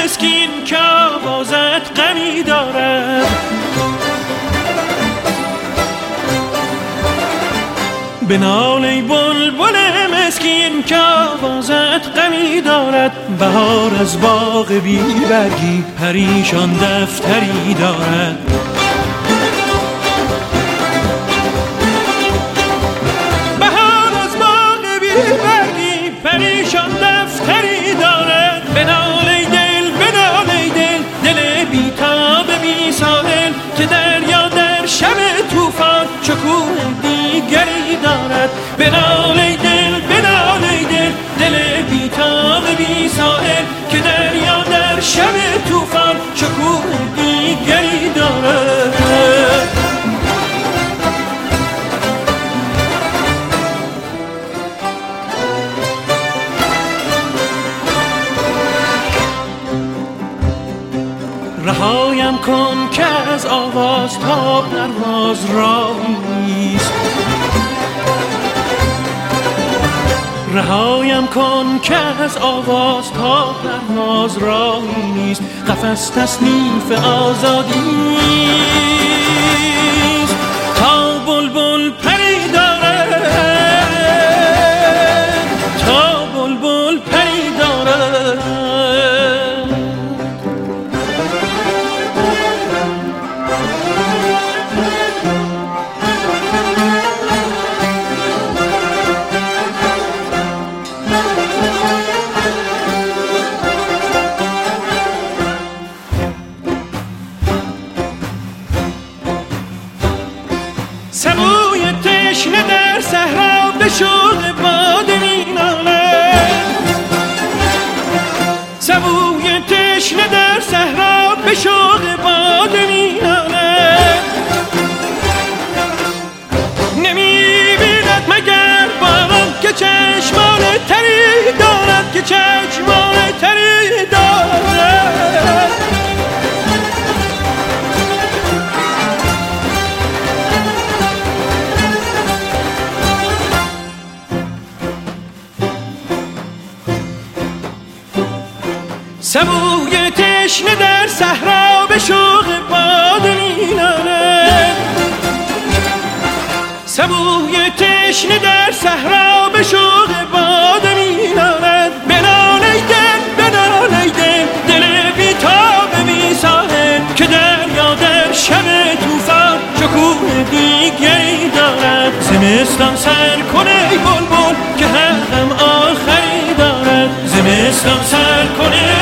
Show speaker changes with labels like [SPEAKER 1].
[SPEAKER 1] مسکین که آوازت غمی دارد. بنال ای بلبل مسکین که آوازت غمی دارد. بهار از باغ بی برگی پریشان دفتری دارد. بهار از باغ بی برگی پریشان دفتری دارد. بنال ای دل، بنال ای دل، دل بی تاب بی ساحل که دریا در شب طوفان شکوه دیگری دارد. بنال ای دل، بنال ای دل، دل بی تاب بی ساحل که دریا در شب طوفان شکوه دیگری دارد. رهایم کن که از آواز تا پرواز راهیست. رهایم کن که از آواز تا پرواز راهی نیست. قفس تصنیف آزادیست. تا بلبل پری دارد، تا بلبل پری دارد. سبوی تشنه در صحرا به شوق باد مینالد. سبوی تشنه در صحرا به شوق باد مینالد. نمی‌بیند مگر باران که چشمان تری دارد، که چشمان تری دارد. سبوی تشنه در صحرا به شوق باد مینالد. سبوی تشنه در صحرا به شوق باد مینالد. بنال ای دل، بنال ای دل، دل بی تاب بی ساحل که دریا در شب طوفان شکوه دیگری دارد. زمستان سر کن ای بلبل که هر غم آخری دارد. زمستان سر کن